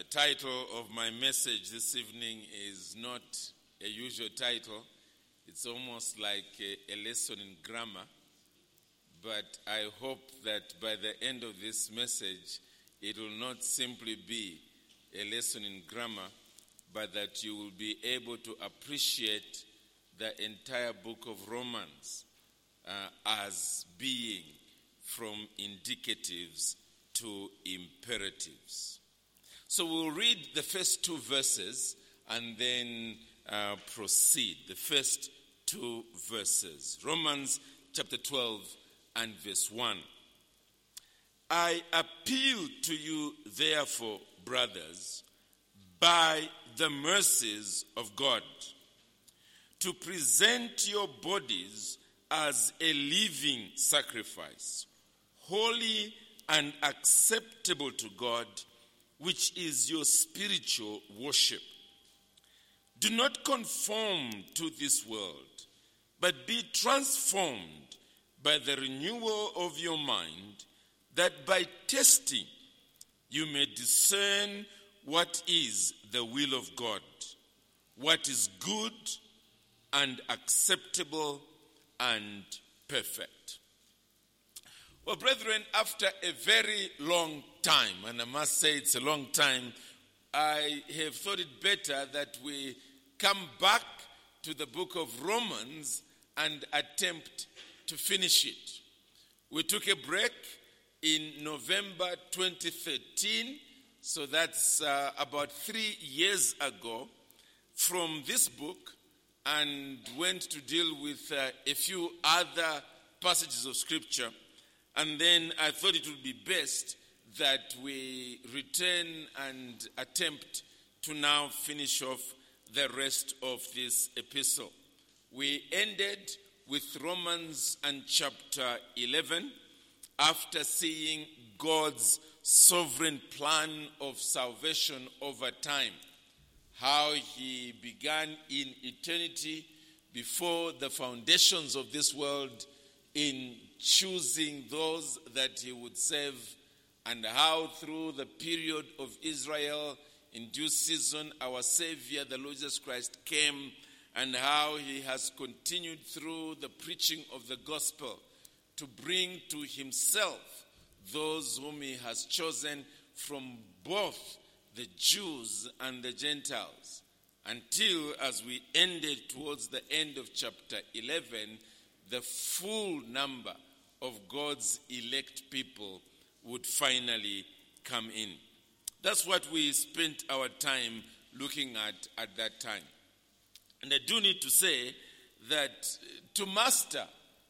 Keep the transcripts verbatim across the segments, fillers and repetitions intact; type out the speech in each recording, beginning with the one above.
title of my message this evening is not a usual title. It's almost like a, a lesson in grammar. But I hope that by the end of this message, it will not simply be a lesson in grammar, but that you will be able to appreciate the entire book of Romans uh, as being from indicatives to imperatives. So we'll read the first two verses and then uh, proceed. The first two verses. Romans chapter twelve and verse one. I appeal to you, therefore, brothers, by the mercies of God, to present your bodies as a living sacrifice, holy and acceptable to God, which is your spiritual worship. Do not conform to this world, but be transformed by the renewal of your mind, that by testing you may discern what is the will of God, what is good and acceptable and perfect. Well, brethren, after a very long time, and I must say it's a long time, I have thought it better that we come back to the book of Romans and attempt to finish it. We took a break in November twenty thirteen, so that's uh, about three years ago, from this book, and went to deal with uh, a few other passages of Scripture. And then I thought it would be best that we return and attempt to now finish off the rest of this epistle. We ended with Romans and chapter eleven, after seeing God's sovereign plan of salvation over time, how he began in eternity before the foundations of this world in choosing those that he would save, and how through the period of Israel, in due season, our Savior, the Lord Jesus Christ, came, and how he has continued through the preaching of the gospel to bring to himself those whom he has chosen from both the Jews and the Gentiles, until, as we ended towards the end of chapter eleven, the full number of God's elect people would finally come in. That's what we spent our time looking at at that time. And I do need to say that to master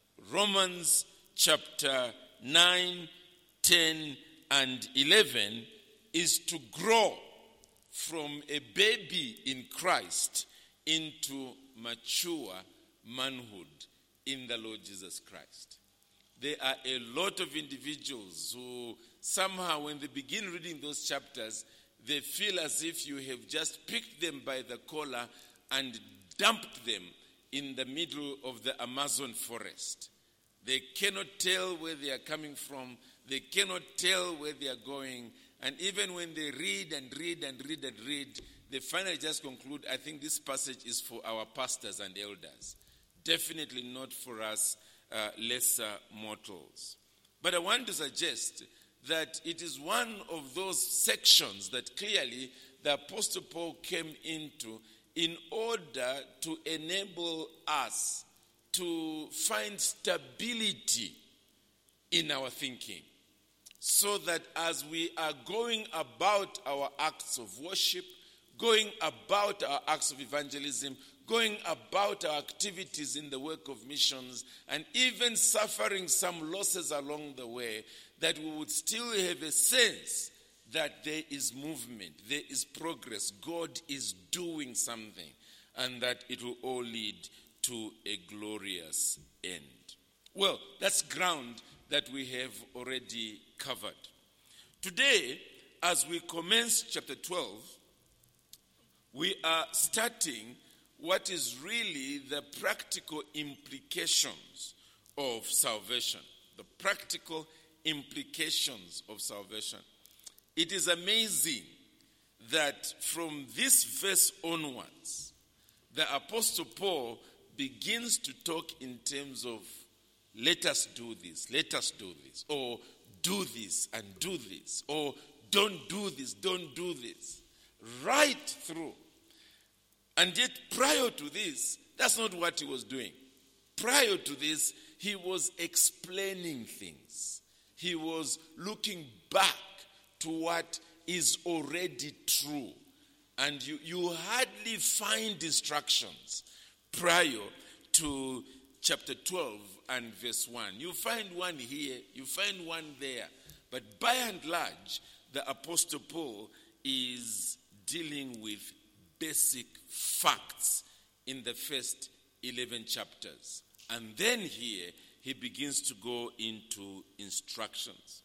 Romans chapter nine, ten, and eleven is to grow from a baby in Christ into mature manhood in the Lord Jesus Christ. There are a lot of individuals who somehow, when they begin reading those chapters, they feel as if you have just picked them by the collar and dumped them in the middle of the Amazon forest. They cannot tell where they are coming from. They cannot tell where they are going. And even when they read and read and read and read, they finally just conclude, I think this passage is for our pastors and elders. Definitely not for us uh, lesser mortals. But I want to suggest that it is one of those sections that clearly the Apostle Paul came into in order to enable us to find stability in our thinking, so that as we are going about our acts of worship, going about our acts of evangelism, going about our activities in the work of missions, and even suffering some losses along the way, that we would still have a sense that there is movement, there is progress, God is doing something, and that it will all lead to a glorious end. Well, that's ground that we have already covered. Today, as we commence chapter twelve, we are starting what is really the practical implications of salvation. The practical implications of salvation. It is amazing that from this verse onwards, the Apostle Paul begins to talk in terms of let us do this, let us do this, or do this and do this, or don't do this, don't do this, right through. And yet prior to this, that's not what he was doing. Prior to this, he was explaining things. He was looking back to what is already true. And you, you hardly find instructions prior to chapter twelve and verse one. You find one here, you find one there. But by and large, the Apostle Paul is dealing with basic facts in the first eleven chapters. And then here, he begins to go into instructions.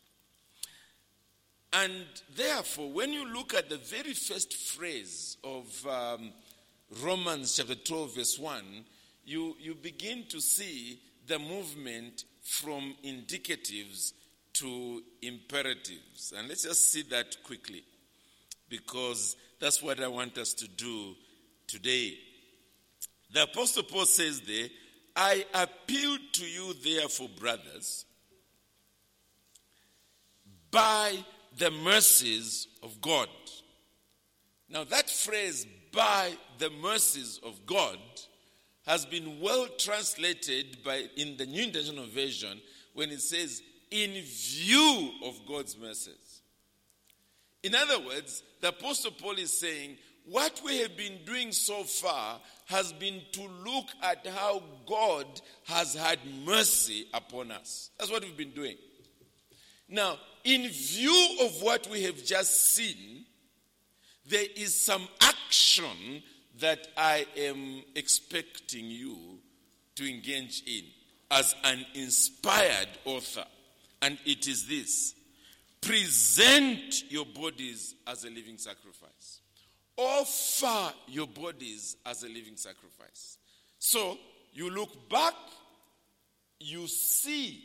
And therefore, when you look at the very first phrase of um, Romans chapter twelve, verse one, you, you begin to see the movement from indicatives to imperatives. And let's just see that quickly, because that's what I want us to do today. The Apostle Paul says there, I appeal to you therefore, brothers, by the mercies of God. Now that phrase, by the mercies of God, has been well translated by in the New International Version when it says, in view of God's mercies. In other words, the Apostle Paul is saying, what we have been doing so far has been to look at how God has had mercy upon us. That's what we've been doing. Now, in view of what we have just seen, there is some action that I am expecting you to engage in as an inspired author. And it is this: present your bodies as a living sacrifice. Offer your bodies as a living sacrifice. So, you look back, you see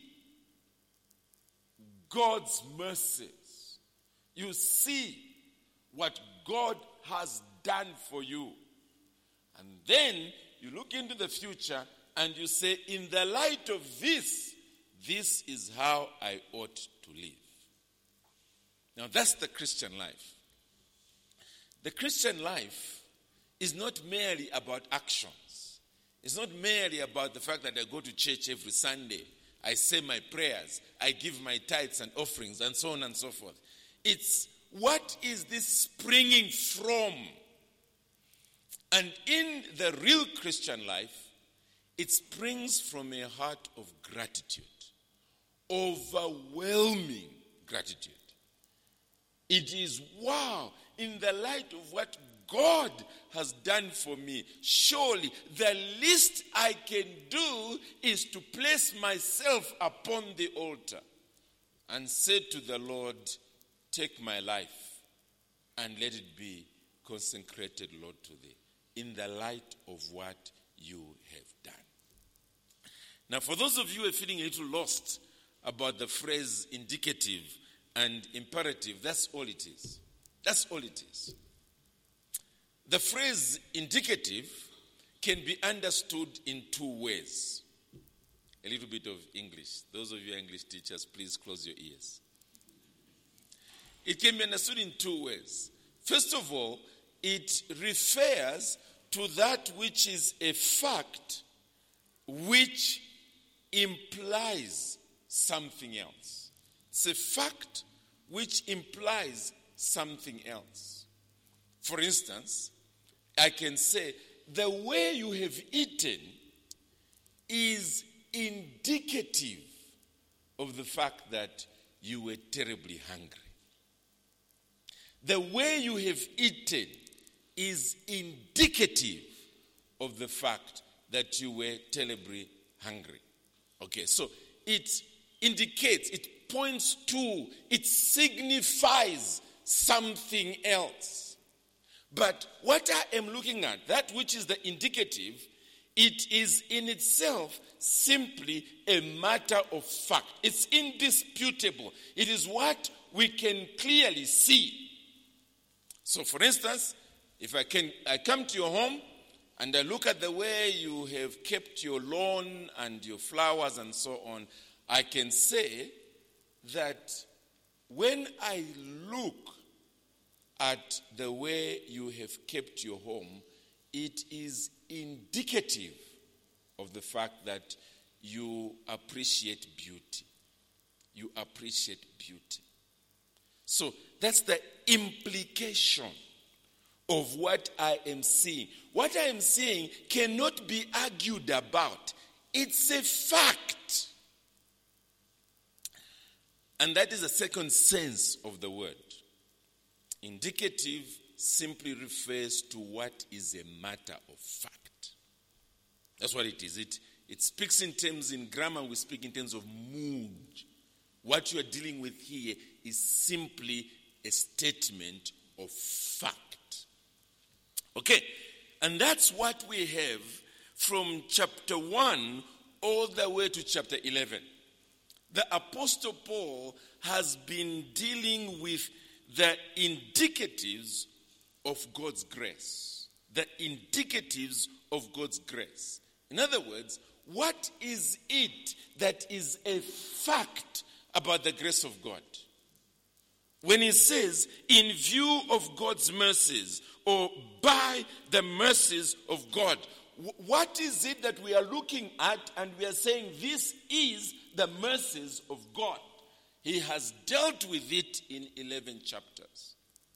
God's mercies. You see what God has done for you. And then you look into the future and you say, in the light of this, this is how I ought to live. Now that's the Christian life. The Christian life is not merely about actions. It's not merely about the fact that I go to church every Sunday, I say my prayers, I give my tithes and offerings, and so on and so forth. It's what is this springing from? And in the real Christian life, it springs from a heart of gratitude, overwhelming gratitude. It is, wow, in the light of what God has done for me, surely the least I can do is to place myself upon the altar and say to the Lord, take my life and let it be consecrated, Lord, to thee, in the light of what you have done. Now, for those of you who are feeling a little lost about the phrase indicative and imperative, that's all it is. That's all it is. The phrase indicative can be understood in two ways. A little bit of English. Those of you English teachers, please close your ears. It can be understood in two ways. First of all, it refers to that which is a fact which implies something else. It's a fact which implies something else. For instance, I can say, the way you have eaten is indicative of the fact that you were terribly hungry. The way you have eaten is indicative of the fact that you were terribly hungry. Okay, so it indicates, it points to, it signifies something else. But what I am looking at, that which is the indicative, it is in itself simply a matter of fact. It's indisputable. It is what we can clearly see. So for instance, if I can, I come to your home and I look at the way you have kept your lawn and your flowers and so on, I can say that when I look at the way you have kept your home, it is indicative of the fact that you appreciate beauty. You appreciate beauty. So that's the implication of what I am seeing. What I am seeing cannot be argued about. It's a fact. And that is the second sense of the word. Indicative simply refers to what is a matter of fact. That's what it is. It, it speaks in terms, in grammar, we speak in terms of mood. What you are dealing with here is simply a statement of fact. Okay, and that's what we have from chapter one all the way to chapter eleven. The Apostle Paul has been dealing with the indicatives of God's grace. The indicatives of God's grace. In other words, what is it that is a fact about the grace of God? When he says, in view of God's mercies, or by the mercies of God, what is it that we are looking at and we are saying this is the mercies of God? He has dealt with it in eleven chapters.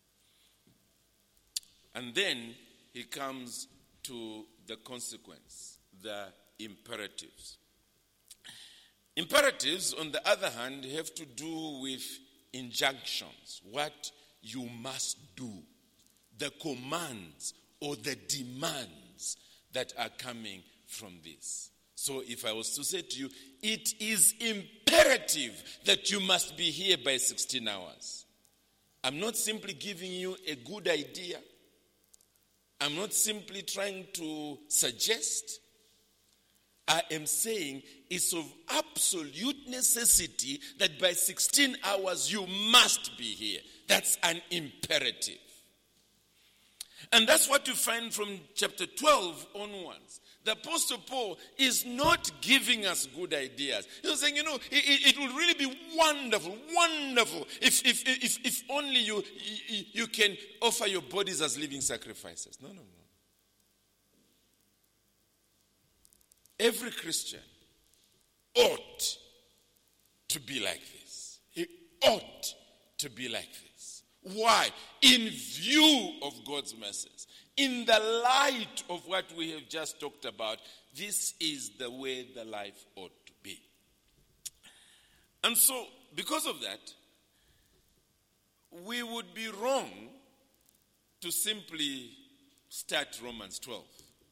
And then he comes to the consequence, the imperatives. Imperatives, on the other hand, have to do with injunctions, what you must do, the commands or the demands that are coming from this. So if I was to say to you, it is imperative that you must be here by sixteen hours. I'm not simply giving you a good idea. I'm not simply trying to suggest. I am saying it's of absolute necessity that by sixteen hours you must be here. That's an imperative. And that's what you find from chapter twelve onwards. The Apostle Paul is not giving us good ideas. He's saying, you know, it, it would really be wonderful, wonderful if, if, if, if only you, you, you can offer your bodies as living sacrifices. No, no, no. Every Christian ought to be like this. He ought to be like this. Why? In view of God's mercies. In the light of what we have just talked about, this is the way the life ought to be. And so, because of that, we would be wrong to simply start Romans twelve.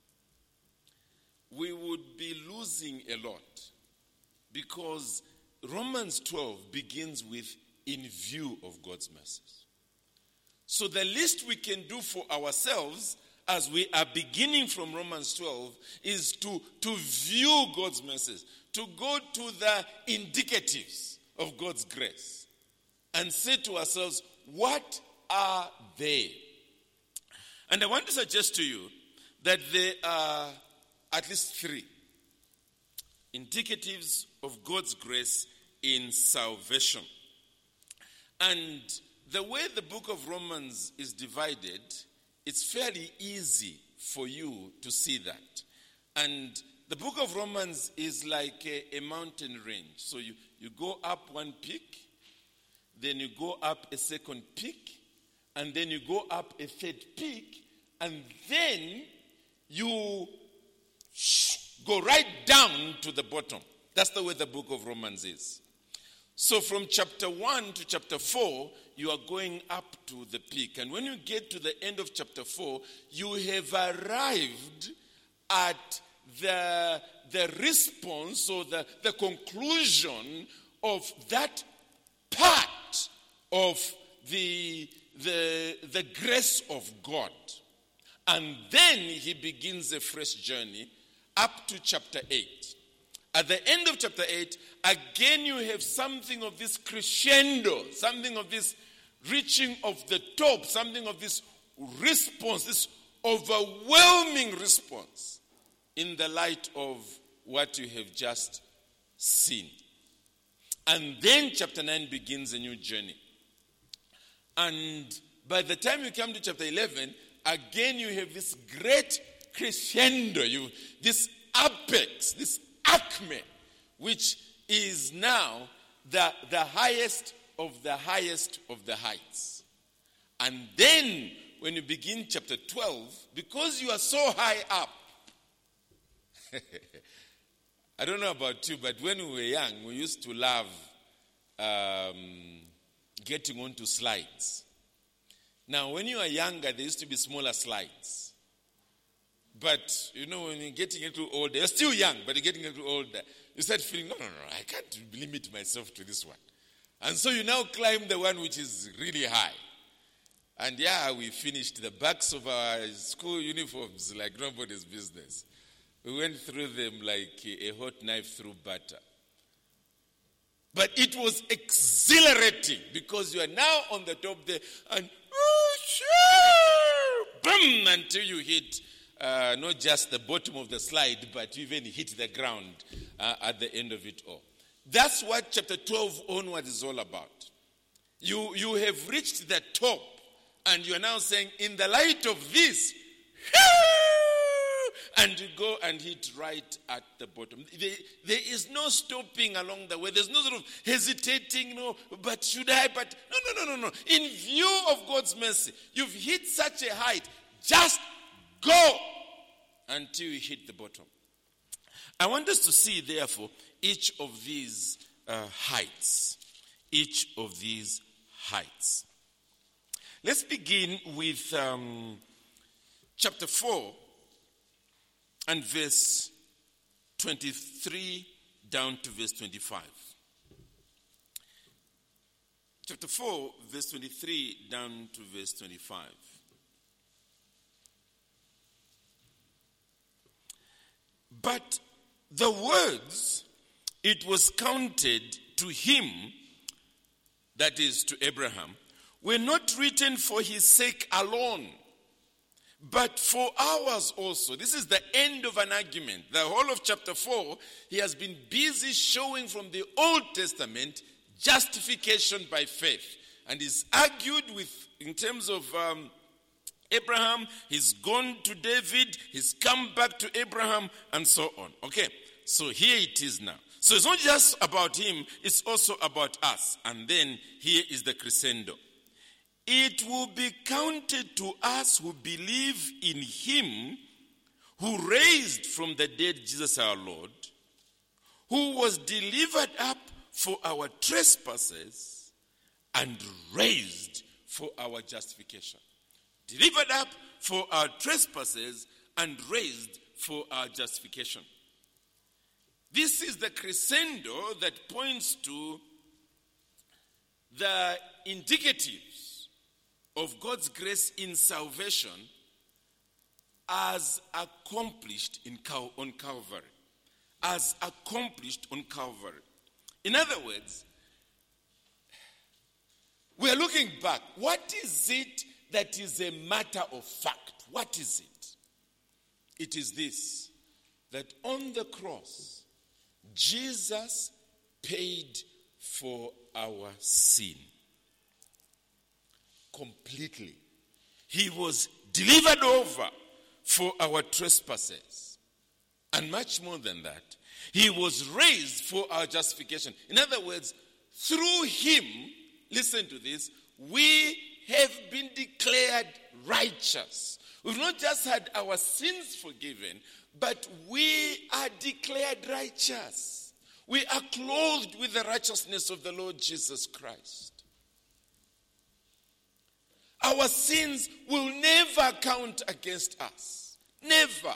We would be losing a lot because Romans twelve begins with in view of God's mercies. So the least we can do for ourselves as we are beginning from Romans twelve is to, to view God's mercies, to go to the indicatives of God's grace and say to ourselves, what are they? And I want to suggest to you that there are at least three indicatives of God's grace in salvation. And the way the book of Romans is divided, it's fairly easy for you to see that. And the book of Romans is like a, a mountain range. So you, you go up one peak, then you go up a second peak, and then you go up a third peak, and then you go right down to the bottom. That's the way the book of Romans is. So from chapter one to chapter four, you are going up to the peak. And when you get to the end of chapter four, you have arrived at the, the response or the, the conclusion of that part of the, the, the grace of God. And then he begins a fresh journey up to chapter eight. At the end of chapter eight, again you have something of this crescendo, something of this reaching of the top, something of this response, this overwhelming response in the light of what you have just seen. And then chapter nine begins a new journey. And by the time you come to chapter eleven, again you have this great crescendo, you this apex, this acme, which is now the, the highest of the highest of the heights. And then when you begin chapter twelve, because you are so high up, I don't know about you, but when we were young, we used to love um, getting onto slides. Now, when you are younger, there used to be smaller slides. But, you know, when you're getting a little older, you're still young, but you're getting a little older, you start feeling, no, no, no, I can't limit myself to this one. And so you now climb the one which is really high. And yeah, we finished the backs of our school uniforms like nobody's business. We went through them like a hot knife through butter. But it was exhilarating because you are now on the top there and boom, until you hit uh, not just the bottom of the slide, but you even hit the ground uh, at the end of it all. That's what chapter twelve onwards is all about. You, you have reached the top and you are now saying, in the light of this, and you go and hit right at the bottom. There, there is no stopping along the way. There's no sort of hesitating, no, but should I? But no, no, no, no, no. In view of God's mercy, you've hit such a height. Just go until you hit the bottom. I want us to see, therefore, each of these uh, heights. Each of these heights. Let's begin with um, chapter four. And verse twenty-three down to verse twenty-five. Chapter four, verse twenty-three down to verse twenty-five. But the words, it was counted to him, that is to Abraham, were not written for his sake alone, but for ours also. This is the end of an argument. The whole of chapter four, he has been busy showing from the Old Testament justification by faith. And he's argued with, in terms of um, Abraham, he's gone to David, he's come back to Abraham, and so on. Okay, so here it is now. So it's not just about him, it's also about us. And then here is the crescendo. It will be counted to us who believe in him who raised from the dead Jesus our Lord, who was delivered up for our trespasses and raised for our justification. Delivered up for our trespasses and raised for our justification. This is the crescendo that points to the indicatives of God's grace in salvation as accomplished in Cal- on Calvary. As accomplished on Calvary. In other words, we are looking back. What is it that is a matter of fact? What is it? It is this, that on the cross, Jesus paid for our sin. Completely. He was delivered over for our trespasses. And much more than that, he was raised for our justification. In other words, through him, listen to this, we have been declared righteous. We've not just had our sins forgiven, but we are declared righteous. We are clothed with the righteousness of the Lord Jesus Christ. Our sins will never count against us. Never.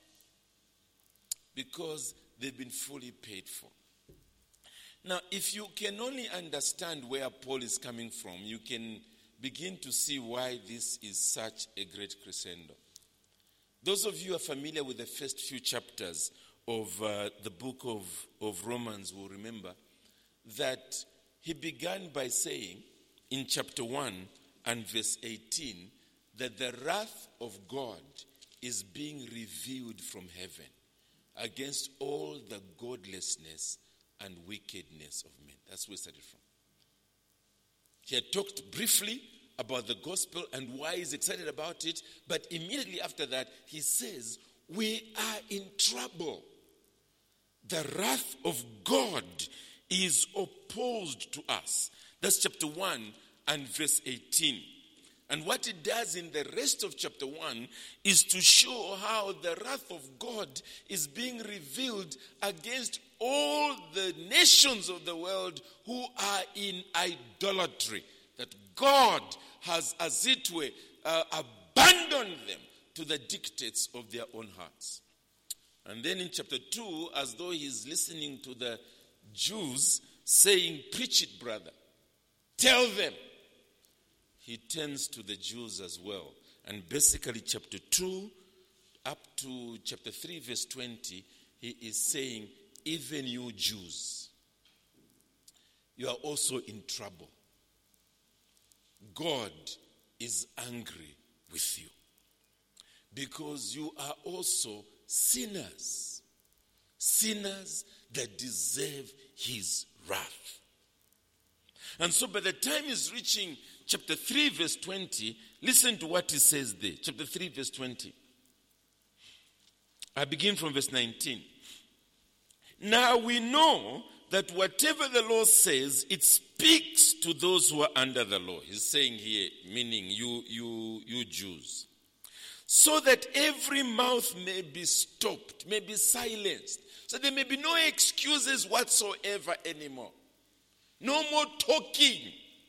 Because they've been fully paid for. Now, if you can only understand where Paul is coming from, you can begin to see why this is such a great crescendo. Those of you who are familiar with the first few chapters of uh, the book of, of Romans will remember that he began by saying in chapter one, and verse eighteen, that the wrath of God is being revealed from heaven against all the godlessness and wickedness of men. That's where it started from. He had talked briefly about the gospel and why he's excited about it, but immediately after that, he says, we are in trouble. The wrath of God is opposed to us. That's chapter one and verse eighteen. And what it does in the rest of chapter one is to show how the wrath of God is being revealed against all the nations of the world who are in idolatry. That God has, as it were, uh, abandoned them to the dictates of their own hearts. And then in chapter two, as though he's listening to the Jews saying, preach it, brother. Tell them. He turns to the Jews as well. And basically chapter two up to chapter three verse twenty, he is saying, even you Jews, you are also in trouble. God is angry with you because you are also sinners. Sinners that deserve his wrath. And so by the time he's reaching chapter three verse twenty, listen to what he says there. Chapter three verse twenty. I begin from verse nineteen. Now we know that whatever the law says, it speaks to those who are under the law. He's saying here, meaning you, you, you Jews. So that every mouth may be stopped, may be silenced. So there may be no excuses whatsoever anymore. No more talking.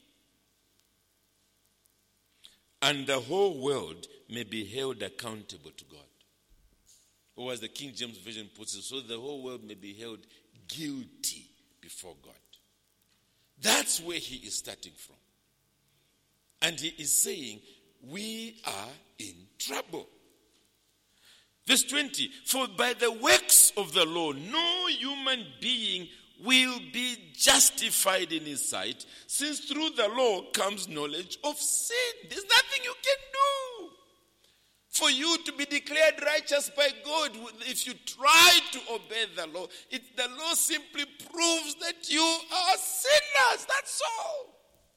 And the whole world may be held accountable to God. Or as the King James Version puts it, so the whole world may be held guilty before God. That's where he is starting from. And he is saying, we are in trouble. Verse twenty, for by the works of the law, no human being will be justified in his sight, since through the law comes knowledge of sin. There's nothing you can do for you to be declared righteous by God. If you try to obey the law, it, the law simply proves that you are sinners. That's all.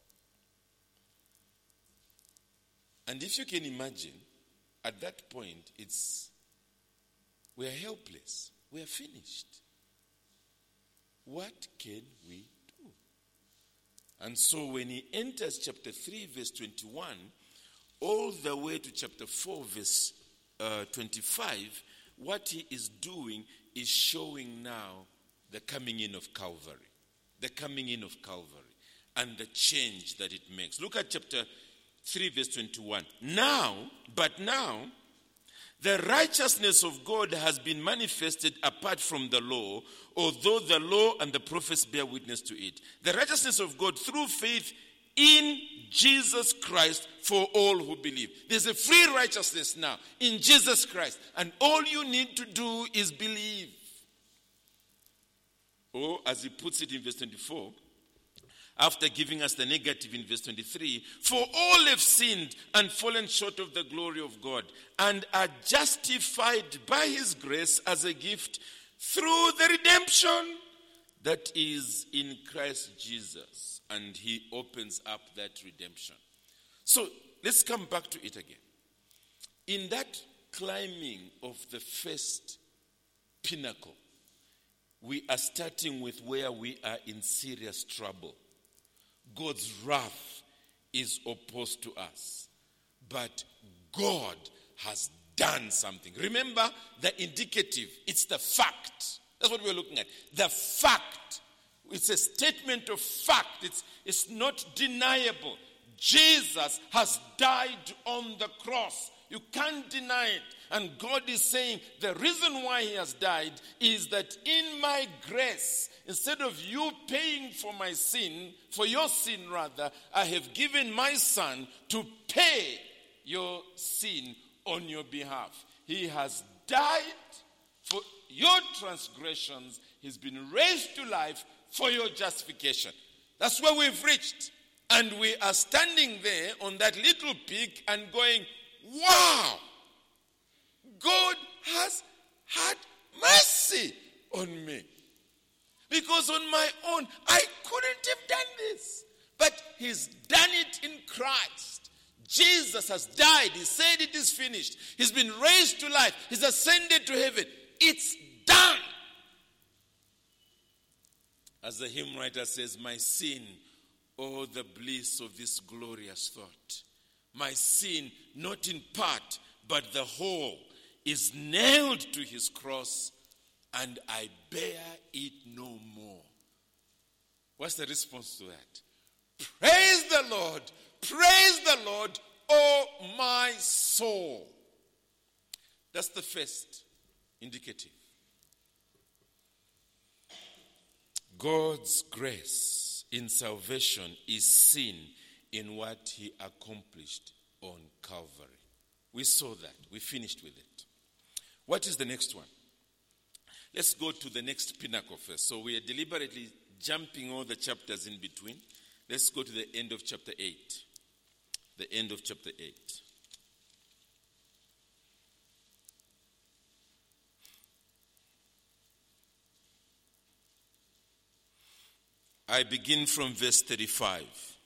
And if you can imagine, at that point, it's we are helpless. We are finished. What can we do? And so when he enters chapter three, verse twenty-one, all the way to chapter four, verse uh, twenty-five, what he is doing is showing now the coming in of Calvary. The coming in of Calvary and the change that it makes. Look at chapter three, verse twenty-one. Now, but now, the righteousness of God has been manifested apart from the law, although the law and the prophets bear witness to it. The righteousness of God through faith in Jesus Christ for all who believe. There's a free righteousness now in Jesus Christ. And all you need to do is believe. Or as he puts it in verse twenty-four, after giving us the negative in verse twenty-three, for all have sinned and fallen short of the glory of God, and are justified by his grace as a gift through the redemption that is in Christ Jesus. And he opens up that redemption. So let's come back to it again. In that climbing of the first pinnacle, we are starting with where we are in serious trouble. God's wrath is opposed to us. But God has done something. Remember the indicative. It's the fact. That's what we're looking at. The fact. It's a statement of fact. It's, it's not deniable. Jesus has died on the cross. You can't deny it. And God is saying the reason why he has died is that in my grace, instead of you paying for my sin, for your sin rather, I have given my son to pay your sin on your behalf. He has died for your transgressions. He's been raised to life for your justification. That's where we've reached. And we are standing there on that little peak and going, wow, God has had mercy on me. Because on my own, I couldn't have done this. But he's done it in Christ. Jesus has died. He said it is finished. He's been raised to life. He's ascended to heaven. It's done. As the hymn writer says, my sin, oh, the bliss of this glorious thought. My sin, not in part, but the whole, is nailed to his cross, and I bear it no more. What's the response to that? Praise the Lord, praise the Lord, oh my soul. That's the first indicative. God's grace in salvation is seen in what he accomplished on Calvary. We saw that. We finished with it. What is the next one? Let's go to the next pinnacle first. So we are deliberately jumping all the chapters in between. Let's go to the end of chapter eight. The end of chapter eight. I begin from verse thirty-five.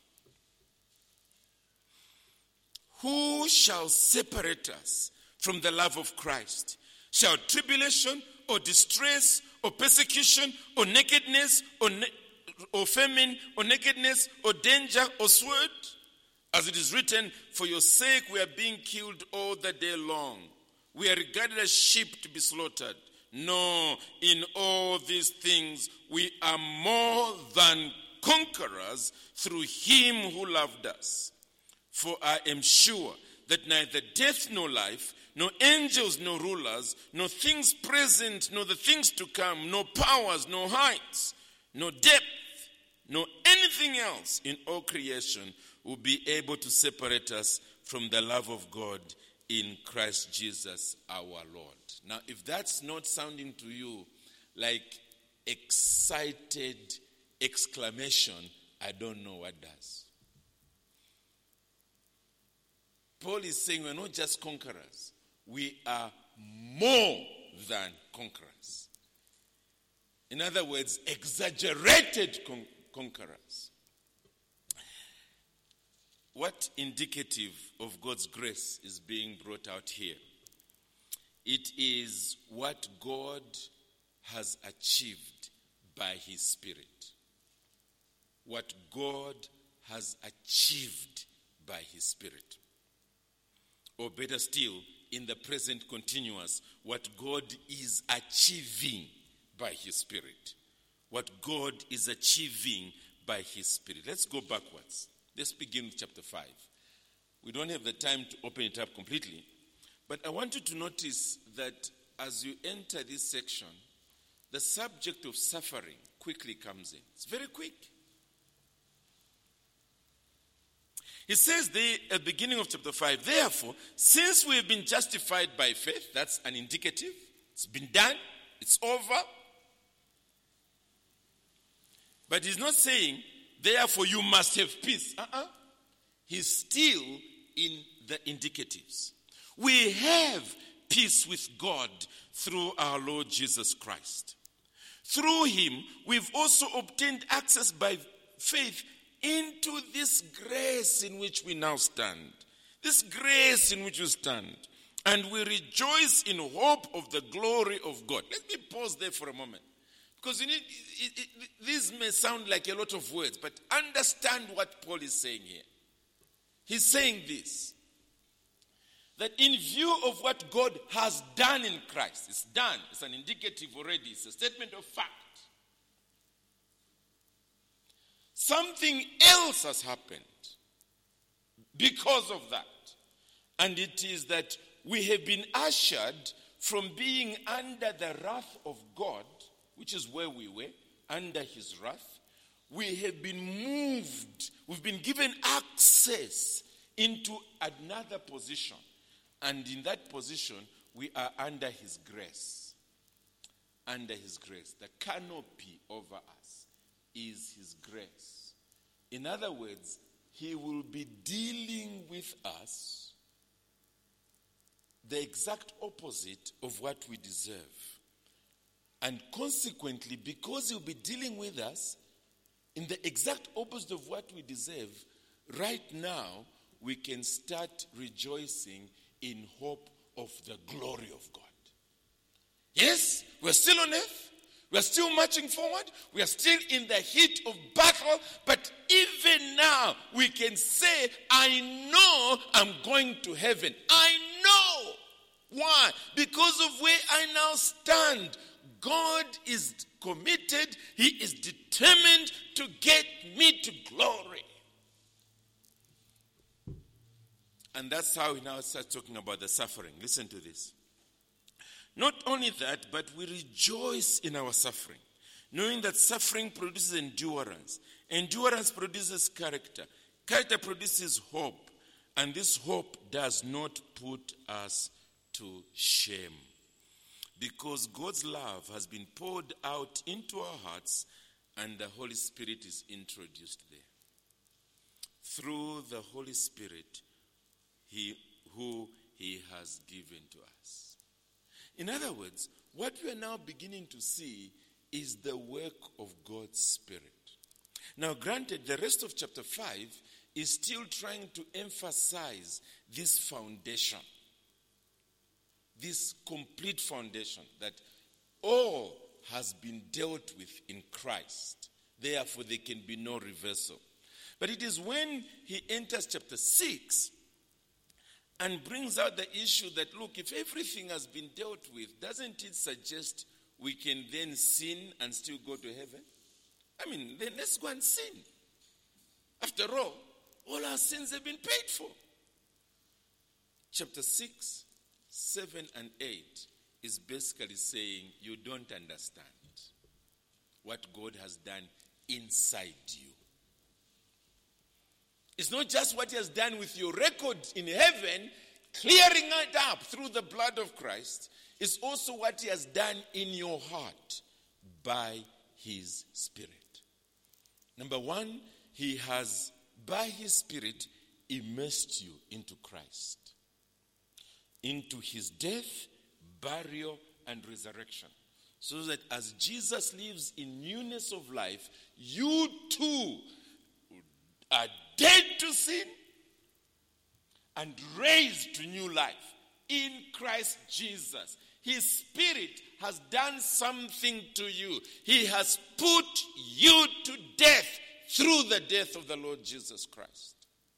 Who shall separate us from the love of Christ? Shall tribulation or distress or persecution or nakedness or, ne- or famine or nakedness or danger or sword? As it is written, for your sake we are being killed all the day long. We are regarded as sheep to be slaughtered. No, in all these things we are more than conquerors through him who loved us. For I am sure that neither death nor life, nor angels nor rulers, nor things present, nor the things to come, nor powers, nor heights, nor depth, nor anything else in all creation will be able to separate us from the love of God in Christ Jesus our Lord. Now, if that's not sounding to you like excited exclamation, I don't know what does. Paul is saying we're not just conquerors. We are more than conquerors. In other words, exaggerated con- conquerors. What indicative of God's grace is being brought out here? It is what God has achieved by his Spirit. What God has achieved by his Spirit. Or better still, in the present continuous, what God is achieving by his Spirit. What God is achieving by his Spirit. Let's go backwards. Let's begin with chapter five. We don't have the time to open it up completely, but I want you to notice that as you enter this section, the subject of suffering quickly comes in. It's very quick. He says there at the beginning of chapter five, therefore, since we have been justified by faith, that's an indicative, it's been done, it's over. But he's not saying, therefore you must have peace. Uh-uh. He's still in the indicatives. We have peace with God through our Lord Jesus Christ. Through him, we've also obtained access by faith into this grace in which we now stand. This grace in which we stand. And we rejoice in hope of the glory of God. Let me pause there for a moment. Because you need, it, it, it, these may sound like a lot of words, but understand what Paul is saying here. He's saying this. That in view of what God has done in Christ, it's done, it's an indicative already, it's a statement of fact. Something else has happened because of that. And it is that we have been ushered from being under the wrath of God, which is where we were, under his wrath. We have been moved, we've been given access into another position. And in that position, we are under his grace. Under his grace. The canopy over us is his grace. In other words, he will be dealing with us the exact opposite of what we deserve. And consequently, because he'll be dealing with us in the exact opposite of what we deserve, right now we can start rejoicing in hope of the glory of God. Yes, we're still on earth. We're still marching forward. We are still in the heat of battle. But even now, we can say, I know I'm going to heaven. I know. Why? Because of where I now stand. God is committed. He is determined to get me to glory. And that's how we now start talking about the suffering. Listen to this. Not only that, but we rejoice in our suffering, knowing that suffering produces endurance. Endurance produces character. Character produces hope. And this hope does not put us to shame. Because God's love has been poured out into our hearts and the Holy Spirit is introduced there. Through the Holy Spirit, he, who he has given to us. In other words, what we are now beginning to see is the work of God's Spirit. Now, granted, the rest of chapter five is still trying to emphasize this foundation, this complete foundation that all has been dealt with in Christ. Therefore, there can be no reversal. But it is when he enters chapter six and brings out the issue that, look, if everything has been dealt with, doesn't it suggest we can then sin and still go to heaven? I mean, then let's go and sin. After all, all our sins have been paid for. Chapter six, seven, and eight is basically saying you don't understand what God has done inside you. It's not just what he has done with your record in heaven, clearing it up through the blood of Christ. It's also what he has done in your heart by his Spirit. Number one, he has, by his Spirit, immersed you into Christ, into his death, burial, and resurrection. So that as Jesus lives in newness of life, you too are dead to sin and raised to new life in Christ Jesus. His Spirit has done something to you. He has put you to death through the death of the Lord Jesus Christ.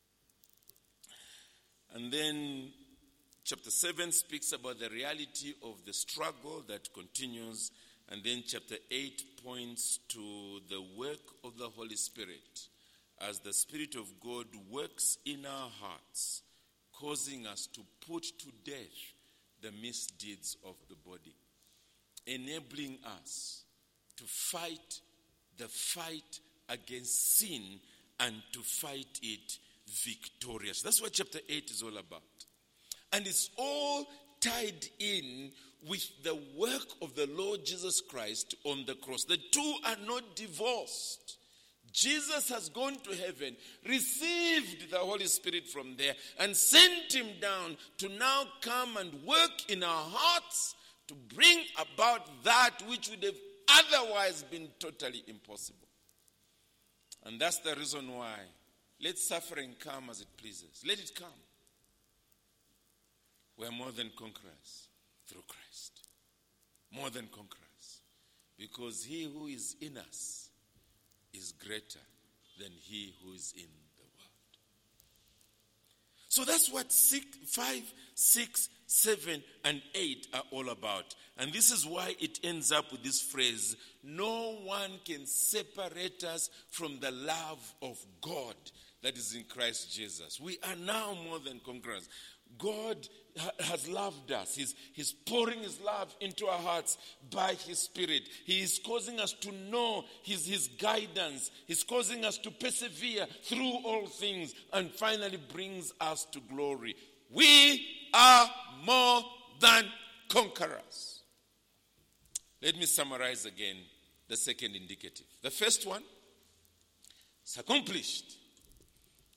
And then chapter seven speaks about the reality of the struggle that continues. And then chapter eight points to the work of the Holy Spirit as the Spirit of God works in our hearts, causing us to put to death the misdeeds of the body, enabling us to fight the fight against sin and to fight it victorious. That's what chapter eight is all about. And it's all tied in with the work of the Lord Jesus Christ on the cross. The two are not divorced. Jesus has gone to heaven, received the Holy Spirit from there, and sent him down to now come and work in our hearts to bring about that which would have otherwise been totally impossible. And that's the reason why let suffering come as it pleases. Let it come. We are more than conquerors through Christ. More than conquerors. Because he who is in us is greater than he who is in the world. So that's what six, five, six, seven, and eight are all about. And this is why it ends up with this phrase, no one can separate us from the love of God that is in Christ Jesus. We are now more than conquerors. God ha- has loved us. He's, he's pouring his love into our hearts by his Spirit. He is causing us to know his, his guidance. He's causing us to persevere through all things and finally brings us to glory. We are more than conquerors. Let me summarize again the second indicative. The first one is accomplished.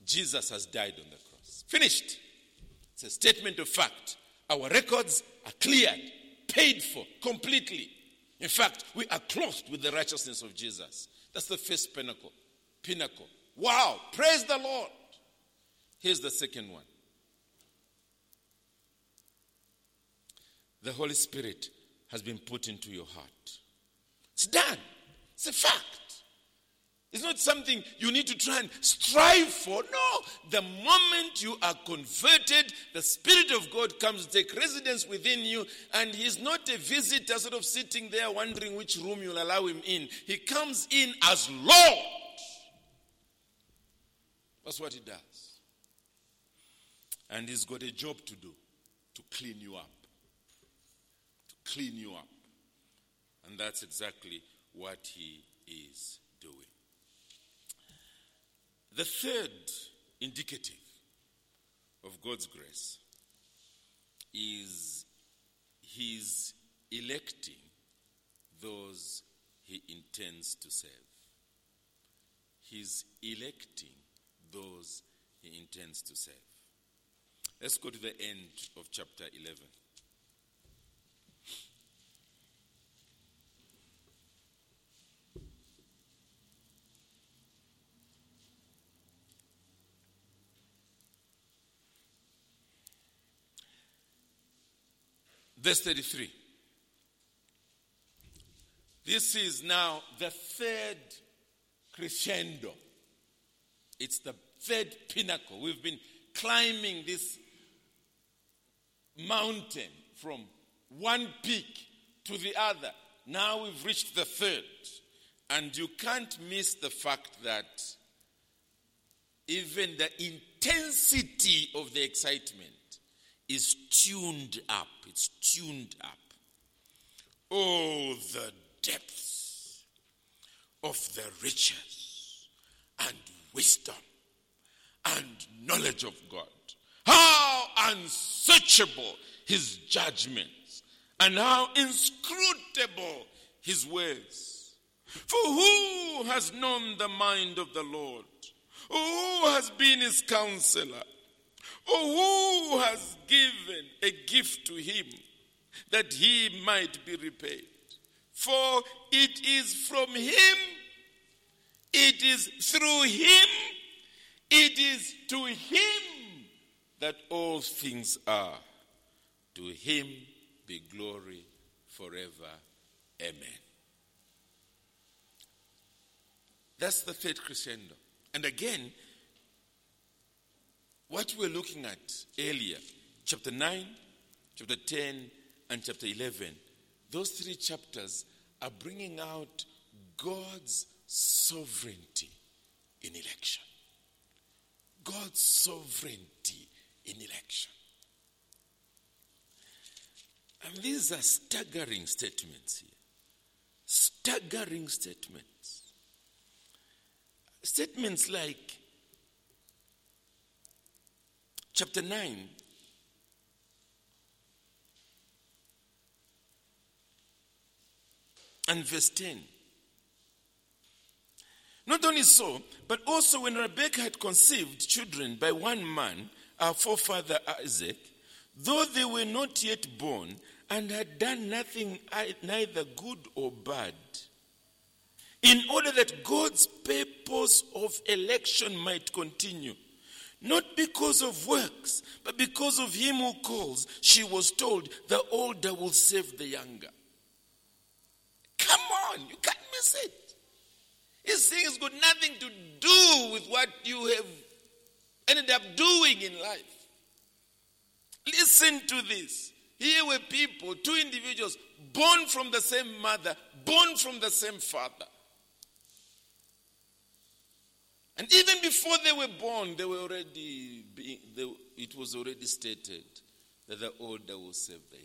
Jesus has died on the cross. Finished. It's a statement of fact. Our records are cleared, paid for completely. In fact, we are clothed with the righteousness of Jesus. That's the first pinnacle. Pinnacle. Wow, praise the Lord. Here's the second one. The Holy Spirit has been put into your heart. It's done. It's a fact. It's not something you need to try and strive for. No. The moment you are converted, the Spirit of God comes to take residence within you, and He's not a visitor sort of sitting there wondering which room you'll allow Him in. He comes in as Lord. That's what He does. And He's got a job to do, to clean you up. To clean you up. And that's exactly what He is doing. The third indicative of God's grace is His electing those He intends to serve. He's electing those He intends to serve. Let's go to the end of chapter eleven. Verse thirty-three. This is now the third crescendo. It's the third pinnacle. We've been climbing this mountain from one peak to the other. Now we've reached the third. And you can't miss the fact that even the intensity of the excitement is tuned up. It's tuned up. Oh, the depths of the riches and wisdom and knowledge of God. How unsearchable His judgments and how inscrutable His ways. For who has known the mind of the Lord? Or who has been His counselor? Or who has given a gift to Him that He might be repaid? For it is from Him, it is through Him, it is to Him that all things are. To Him be glory forever. Amen. That's the third crescendo. And again, what we were looking at earlier, chapter nine, chapter ten, and chapter eleven, those three chapters are bringing out God's sovereignty in election. God's sovereignty in election. And these are staggering statements here. Staggering statements. Statements like chapter nine, and verse ten. Not only so, but also when Rebekah had conceived children by one man, our forefather Isaac, though they were not yet born and had done nothing neither good or bad, in order that God's purpose of election might continue, not because of works, but because of him who calls, she was told, the older will save the younger. Come on, you can't miss it. He's saying it's got nothing to do with what you have ended up doing in life. Listen to this. Here were people, two individuals, born from the same mother, born from the same father. And even before they were born, they were already being, they, it was already stated that the older will save the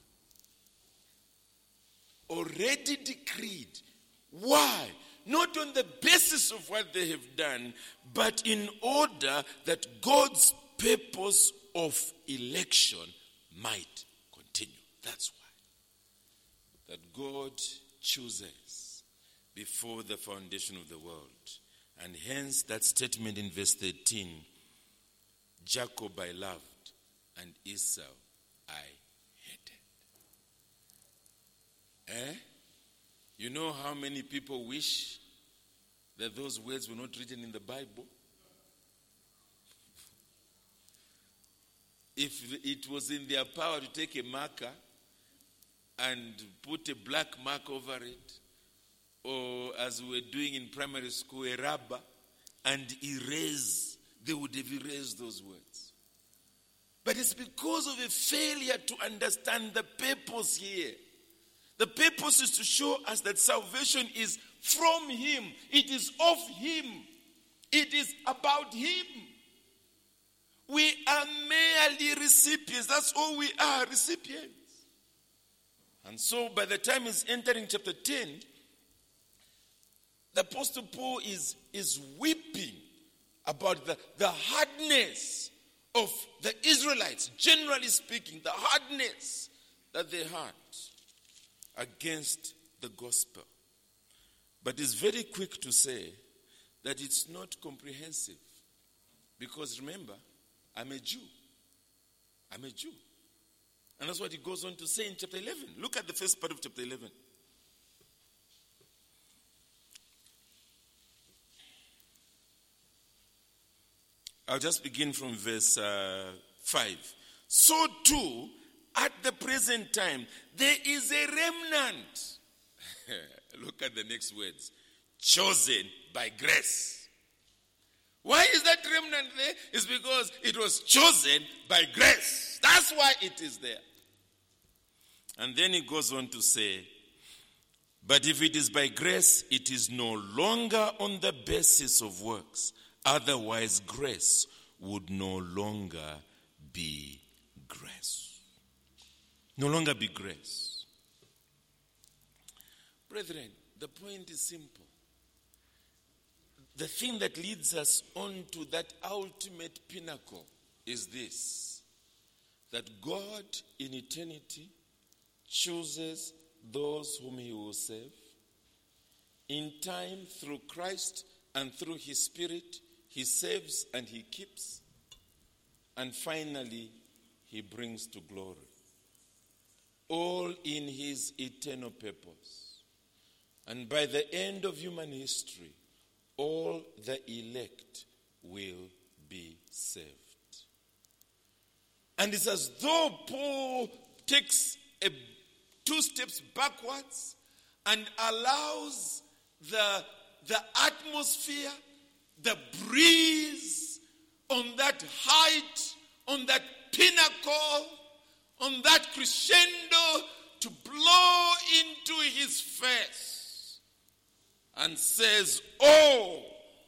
younger. Already decreed. Why? Not on the basis of what they have done, but in order that God's purpose of election might continue. That's why. That God chooses before the foundation of the world. And hence that statement in verse thirteen Jacob I loved, and Esau I hated. Eh? You know how many people wish that those words were not written in the Bible? If it was in their power to take a marker and put a black mark over it, or as we were doing in primary school, a rubber, and erase, they would have erased those words. But it's because of a failure to understand the purpose here. The purpose is to show us that salvation is from Him. It is of Him. It is about Him. We are merely recipients. That's all we are, recipients. And so by the time he's entering chapter ten, the Apostle Paul is, is weeping about the, the hardness of the Israelites, generally speaking, the hardness that they had against the gospel. But he's very quick to say that it's not comprehensive. Because remember, I'm a Jew. I'm a Jew. And that's what he goes on to say in chapter eleven. Look at the first part of chapter eleven. I'll just begin from verse uh, five. So too, at the present time, there is a remnant. Look at the next words. Chosen by grace. Why is that remnant there? It's because it was chosen by grace. That's why it is there. And then he goes on to say, but if it is by grace, it is no longer on the basis of works. Otherwise, grace would no longer be grace. No longer be grace. Brethren, the point is simple. The thing that leads us on to that ultimate pinnacle is this: that God in eternity chooses those whom He will save. In time, through Christ and through His Spirit, He saves and He keeps. And finally, He brings to glory. All in His eternal purpose. And by the end of human history, all the elect will be saved. And it's as though Paul takes a, two steps backwards and allows the, the atmosphere, the breeze on that height, on that pinnacle, on that crescendo to blow into his face and says, oh,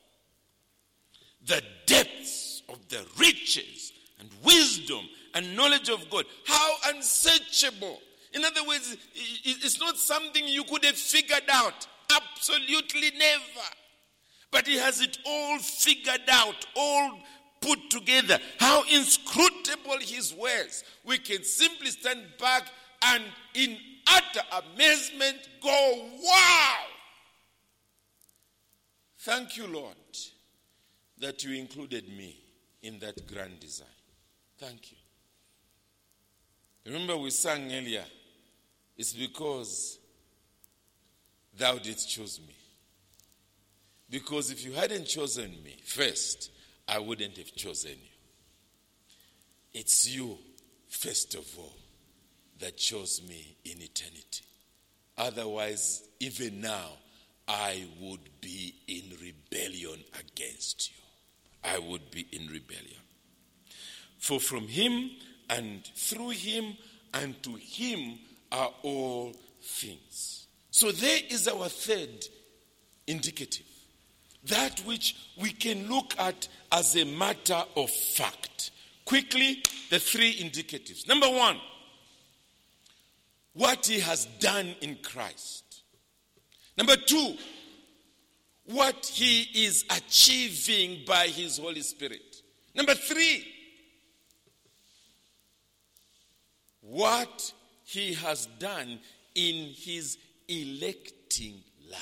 the depths of the riches and wisdom and knowledge of God, how unsearchable. In other words, it's not something you could have figured out. Absolutely never. But He has it all figured out, all put together. How inscrutable His ways. We can simply stand back and in utter amazement go, wow! Thank you, Lord, that you included me in that grand design. Thank you. Remember we sang earlier, it's because thou didst choose me. Because if you hadn't chosen me first, I wouldn't have chosen you. It's you, first of all, that chose me in eternity. Otherwise, even now, I would be in rebellion against you. I would be in rebellion. For from Him and through Him and to Him are all things. So there is our third indicative. That which we can look at as a matter of fact. Quickly, the three indicatives. Number one, what He has done in Christ. Number two, what He is achieving by His Holy Spirit. Number three, what He has done in His electing love.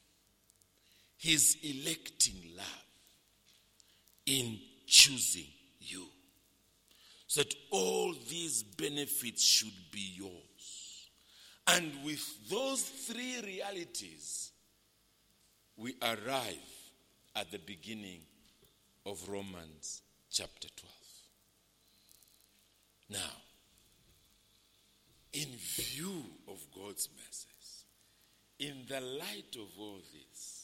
His electing love in choosing you, so that all these benefits should be yours. And with those three realities, we arrive at the beginning of Romans chapter twelve. Now, in view of God's mercies, in the light of all this,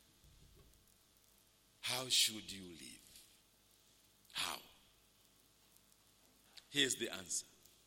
how should you live? How? Here's the answer.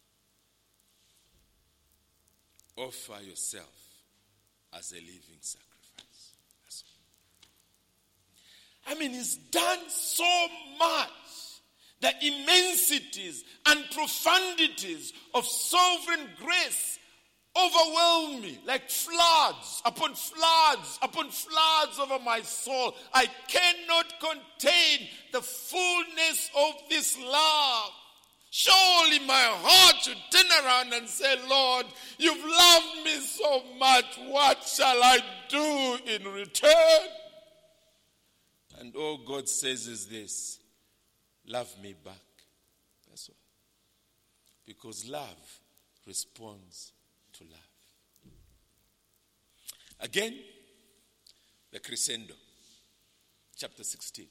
Offer yourself as a living sacrifice. That's all. I mean, he's done so much. The immensities and profundities of sovereign grace overwhelm me like floods upon floods upon floods over my soul. I cannot contain the fullness of this love. Surely my heart should turn around and say, Lord, you've loved me so much. What shall I do in return? And all God says is this: love me back. That's all. Because love responds to love. Again, the crescendo, chapter sixteen.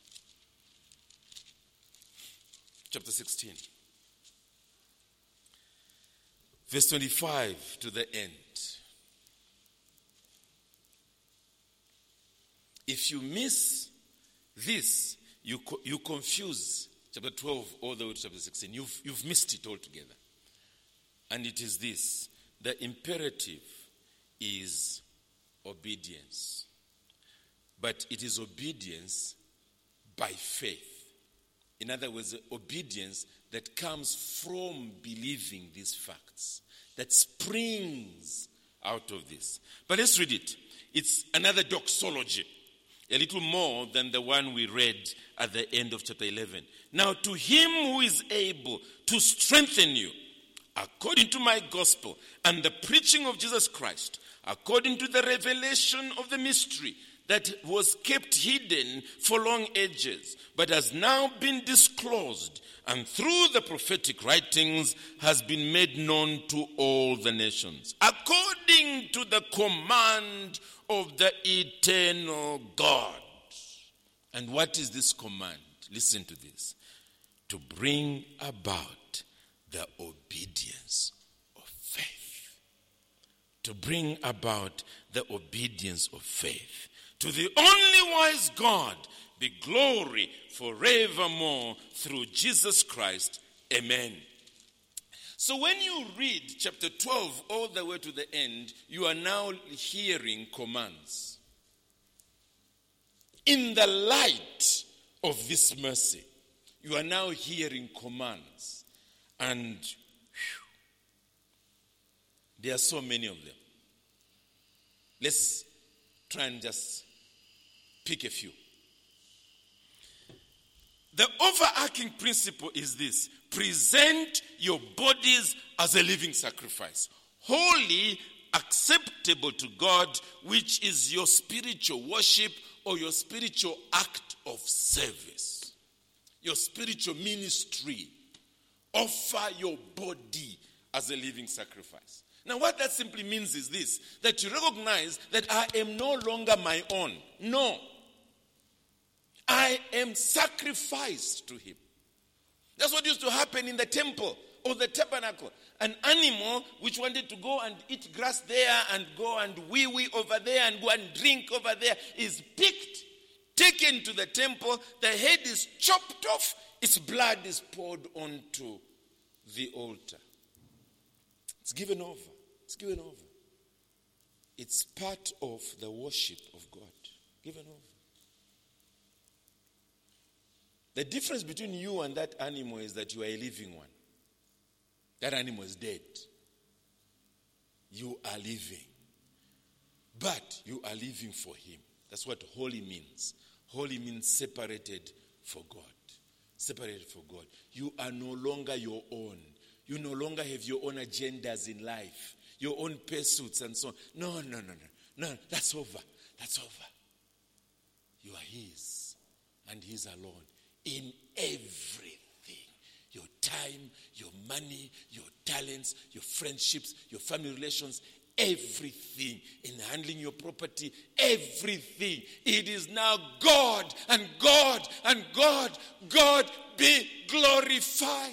Chapter sixteen. Verse twenty-five to the end. If you miss this, you co- you confuse chapter twelve all the way to chapter sixteen. You've, you've missed it altogether. And it is this: the imperative is obedience. But it is obedience by faith. In other words, obedience that comes from believing these facts, that springs out of this. But let's read it. It's another doxology, a little more than the one we read at the end of chapter eleven. Now to him who is able to strengthen you, according to my gospel and the preaching of Jesus Christ, according to the revelation of the mystery that was kept hidden for long ages, but has now been disclosed, and through the prophetic writings has been made known to all the nations, according to the command of the eternal God. And what is this command? Listen to this. To bring about the obedience of faith. To bring about the obedience of faith. To the only wise God be glory forevermore through Jesus Christ. Amen. So when you read chapter twelve all the way to the end, you are now hearing commands. In the light of this mercy, you are now hearing commands. And whew, there are so many of them. Let's try and just pick a few. The overarching principle is this: present your bodies as a living sacrifice, holy, acceptable to God, which is your spiritual worship or your spiritual act of service, your spiritual ministry. Offer your body as a living sacrifice. Now what that simply means is this: that you recognize that I am no longer my own. No. I am sacrificed to him. That's what used to happen in the temple or the tabernacle. An animal which wanted to go and eat grass there and go and wee-wee over there and go and drink over there is picked, taken to the temple, the head is chopped off, its blood is poured onto the altar. It's given over. It's given over. It's part of the worship of God. Given over. The difference between you and that animal is that you are a living one. That animal is dead. You are living. But you are living for him. That's what holy means. Holy means separated for God. Separated for God. You are no longer your own. You no longer have your own agendas in life. Your own pursuits and so on. No, no, no, no. No, that's over. That's over. You are his. And his alone. in everything. Your time, your money, your talents, your friendships, your family relations, everything. In handling your property, everything. It is now God and God and God. God be glorified.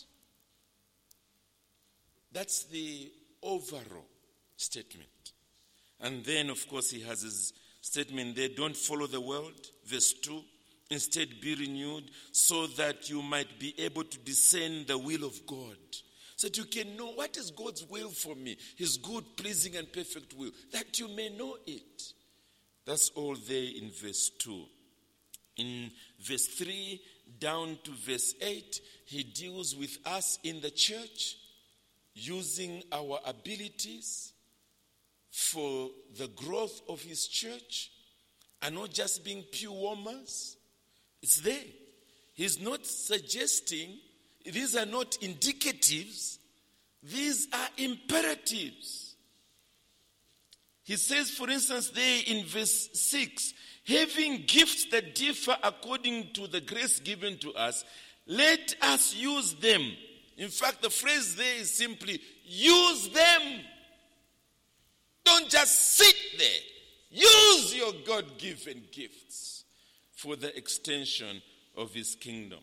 That's the overall statement. And then, of course, he has his statement there, don't follow the world, verse two. Instead, be renewed so that you might be able to discern the will of God. So that you can know what is God's will for me, his good, pleasing, and perfect will, that you may know it. That's all there in verse two. In verse three down to verse eight, he deals with us in the church, using our abilities for the growth of his church, and not just being pew warmers. It's there. He's not suggesting, these are not indicatives, these are imperatives. He says, for instance, there in verse six, having gifts that differ according to the grace given to us, let us use them. In fact, the phrase there is simply, use them. Don't just sit there. Use your God-given gifts for the extension of his kingdom.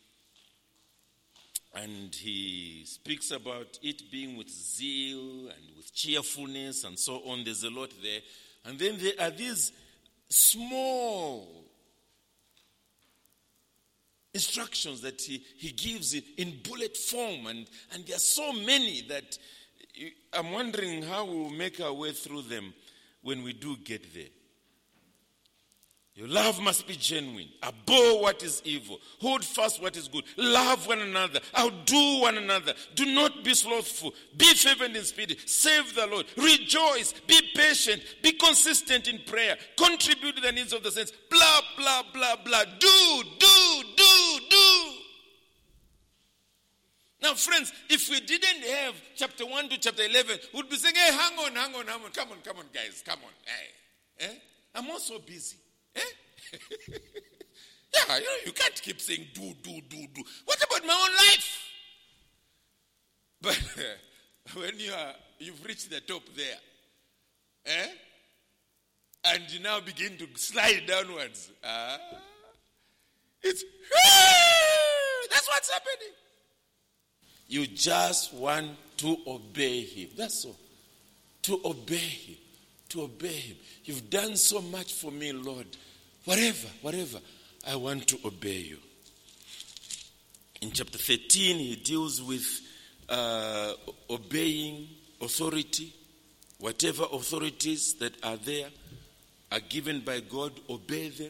And he speaks about it being with zeal and with cheerfulness and so on. There's a lot there. And then there are these small instructions that he, he gives in, in bullet form. And, and there are so many that I'm wondering how we'll make our way through them when we do get there. Your love must be genuine. Abhor what is evil. Hold fast what is good. Love one another. Outdo one another. Do not be slothful. Be fervent in spirit. Save the Lord. Rejoice. Be patient. Be consistent in prayer. Contribute to the needs of the saints. Blah, blah, blah, blah. Do, do, do, do. Now, friends, if we didn't have chapter one to chapter eleven, we'd be saying, hey, hang on, hang on, hang on. Come on, come on, guys. Come on. Hey. Eh? I'm also busy. Eh? Yeah, you know, you can't keep saying do, do, do, do. What about my own life? But uh, when you are, you've reached the top there, eh? And you now begin to slide downwards. Ah, it's that's what's happening. You just want to obey him. That's all. To obey him. To obey him. You've done so much for me, Lord. Whatever, whatever. I want to obey you. In chapter thirteen, he deals with uh, obeying authority. Whatever authorities that are there are given by God, obey them.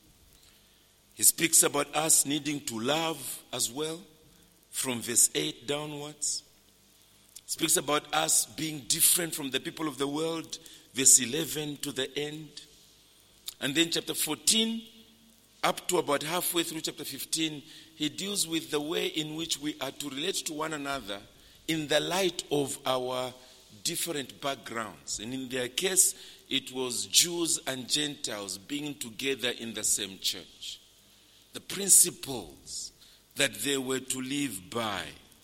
He speaks about us needing to love as well, from verse eight downwards. He speaks about us being different from the people of the world, verse eleven to the end. And then chapter fourteen, up to about halfway through chapter fifteen, he deals with the way in which we are to relate to one another in the light of our different backgrounds. And in their case, it was Jews and Gentiles being together in the same church. The principles that they were to live by.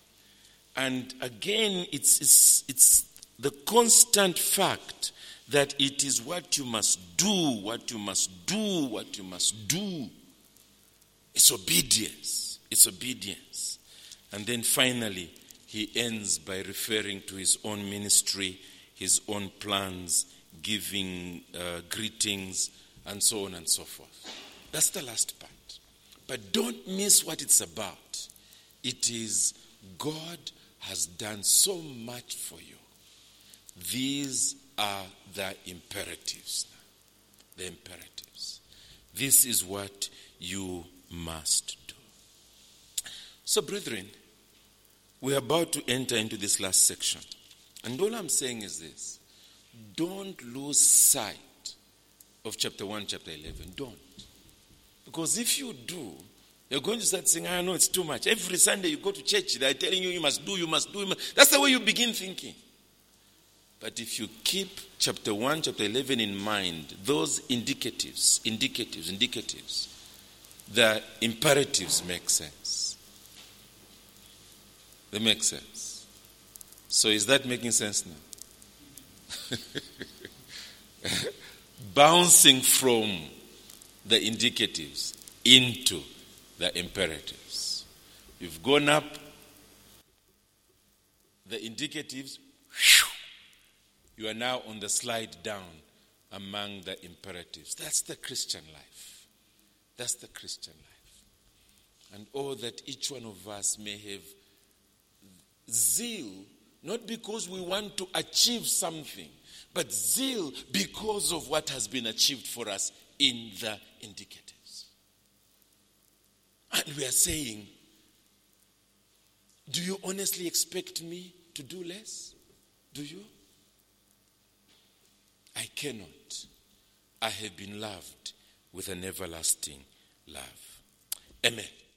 And again, it's, it's, it's the constant fact that it is what you must do, what you must do, what you must do. It's obedience. It's obedience. And then finally, he ends by referring to his own ministry, his own plans, giving uh, greetings, and so on and so forth. That's the last part. But don't miss what it's about. It is God has done so much for you. These are the imperatives. The imperatives. This is what you must do. So, brethren, we're about to enter into this last section. And all I'm saying is this. Don't lose sight of chapter one, chapter eleven. Don't. Because if you do, you're going to start saying, I know it's too much. Every Sunday you go to church, they're telling you, you must do, you must do. You must. That's the way you begin thinking. But if you keep chapter one, chapter eleven in mind, those indicatives, indicatives, indicatives, the imperatives make sense. They make sense. So is that making sense now? Bouncing from the indicatives into the imperatives. You've gone up, the indicatives, you are now on the slide down among the imperatives. That's the Christian life. That's the Christian life. And oh, that each one of us may have zeal, not because we want to achieve something, but zeal because of what has been achieved for us in the indicatives. And we are saying, do you honestly expect me to do less? Do you? I cannot. I have been loved with an everlasting love. Amen.